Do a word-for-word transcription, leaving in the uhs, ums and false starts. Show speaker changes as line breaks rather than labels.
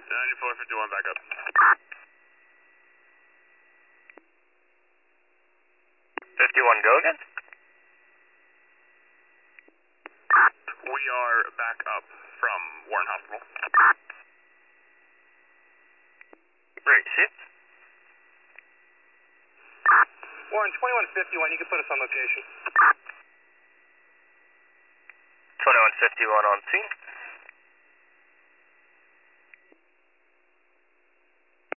ninety-four fifty-one, back up.
fifty-one, go again?
We are back up from Warren Hospital.
Great, shit.
Warren, twenty-one fifty-one, you can put us on location.
twenty-one fifty-one on scene.